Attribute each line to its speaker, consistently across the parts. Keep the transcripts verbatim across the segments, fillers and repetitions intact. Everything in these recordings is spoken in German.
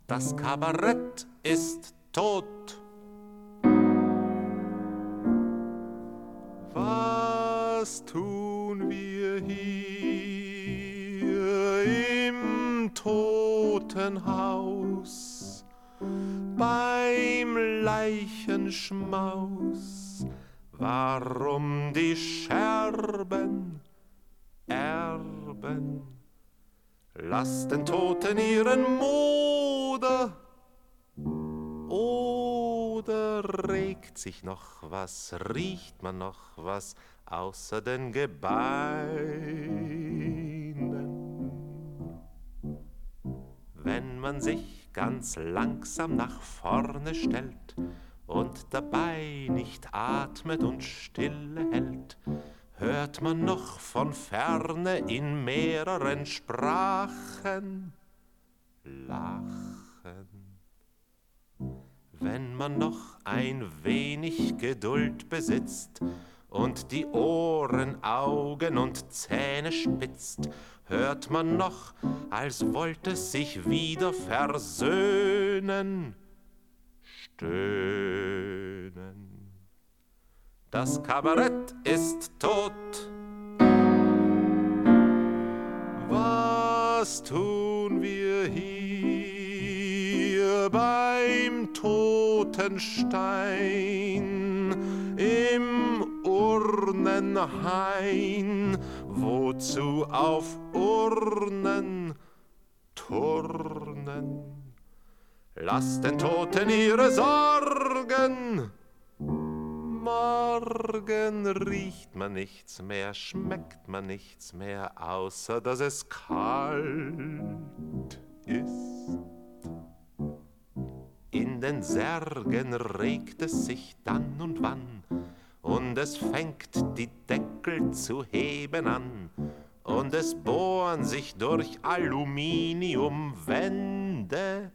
Speaker 1: Das Kabarett ist tot. Was tun wir hier im Totenhaus beim Leichenschmaus? Warum die Scherben erben? Lasst den Toten ihren Mode. Oder regt sich noch was, riecht man noch was außer den Gebeinen? Wenn man sich ganz langsam nach vorne stellt und dabei nicht atmet und Stille hält, hört man noch von ferne in mehreren Sprachen lachen. Wenn man noch ein wenig Geduld besitzt und die Ohren, Augen und Zähne spitzt, hört man noch, als wollte es sich wieder versöhnen, stöhnen. Das Kabarett ist tot. Was tun wir hier beim Totenstein im Urnenhain? Wozu auf Urnen turnen? Lasst den Toten ihre Sorgen. Morgen riecht man nichts mehr, schmeckt man nichts mehr, außer dass es kalt ist. In den Särgen regt es sich dann und wann, und es fängt die Deckel zu heben an, und es bohren sich durch Aluminiumwände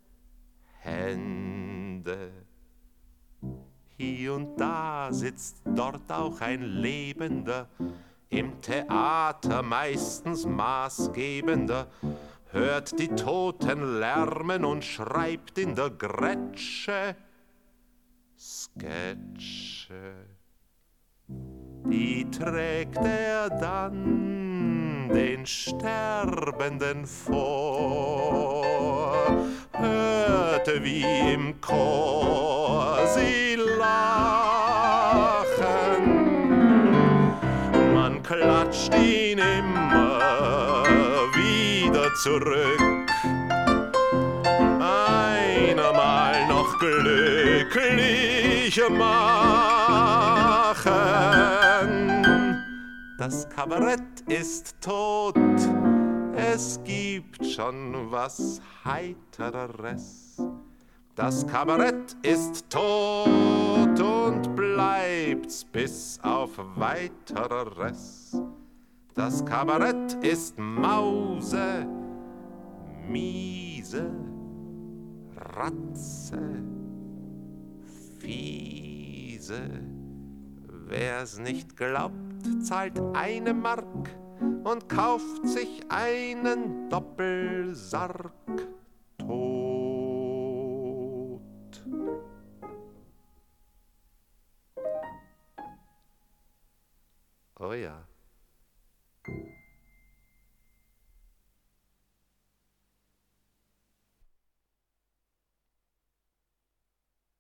Speaker 1: Hände. Hier und da sitzt dort auch ein Lebender, im Theater meistens maßgebender, hört die Toten lärmen und schreibt in der Grätsche Sketche. Die trägt er dann den Sterbenden vor, hörte wie im Chor sie lachen. Man klatscht ihn immer wieder zurück, einer mal noch glücklich machen. Das Kabarett ist tot, es gibt schon was Heitereres. Das Kabarett ist tot und bleibt's bis auf Weiteres. Das Kabarett ist Mause, miese, Ratze, fiese. Wer's nicht glaubt, zahlt eine Mark und kauft sich einen Doppelsarg tot. Oh ja.